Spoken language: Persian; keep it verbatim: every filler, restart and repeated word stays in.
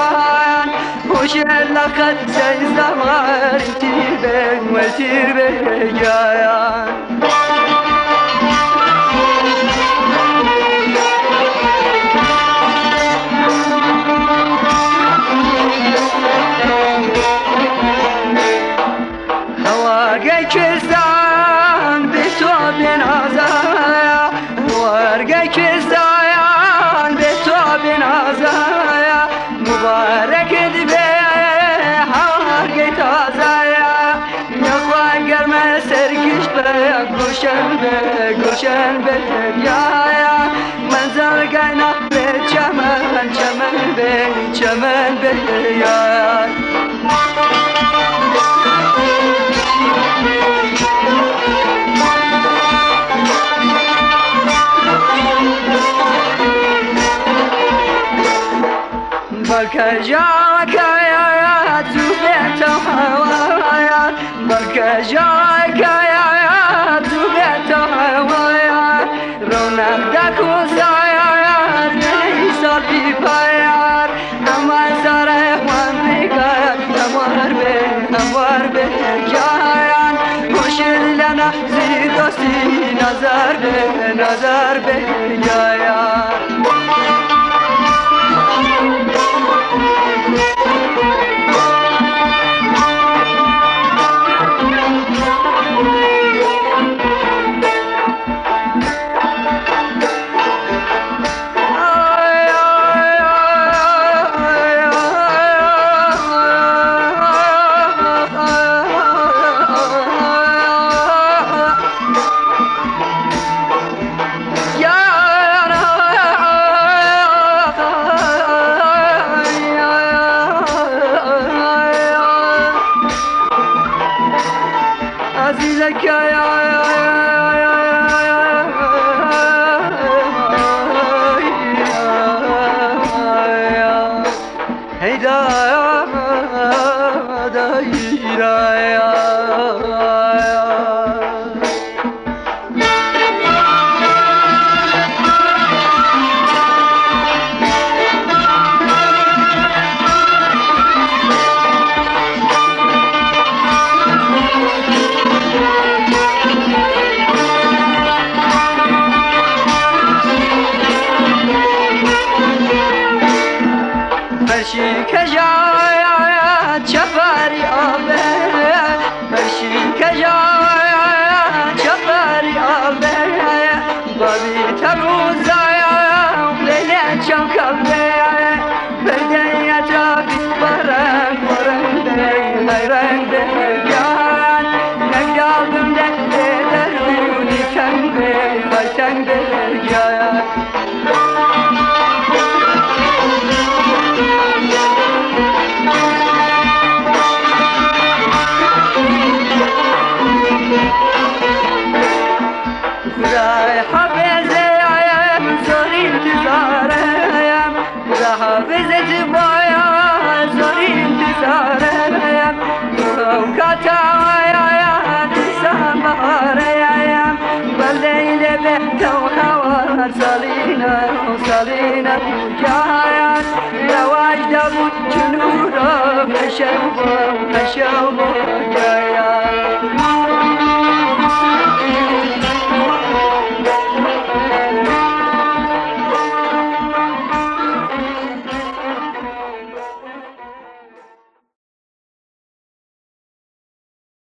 جان وش لقد سيزمر تير وتير جان کستان به تو بنازایا ورگه کستان به تو بنازایا مبارک به هرگه تازایا نخواه گرم سرگیش به گوشن به گوشن به دریایا منزل گینا به چمن چمن به چمن به دریایا بلکه جا کایا تو بیت هوایا بلکه جا کایا تو بیت هوایا رونق دکوزایا نیسال بی پایار اما سر خوان بگار امار به امار به جایان خوشی لنا زیدوسی نظر به نظر به جایان عزیزک یا هیدا دایرا فرشی کجایا چپاری آبه فرشی کجایا چپاری آبه بابی تروزایا لیلی چم کبه بدنیا جابی برنگ برنگ به رنگ به جان نگدالم ده درونی تنگ به تنگ به جان خدای حافظم زوری انتظارم خدا حافظت بایا زوری انتظارم کاتایا دیسم بهارم بلیل به تو هوا سالینا سالینا جایان رواج دبود جنورا مشوبا مشوبا جایان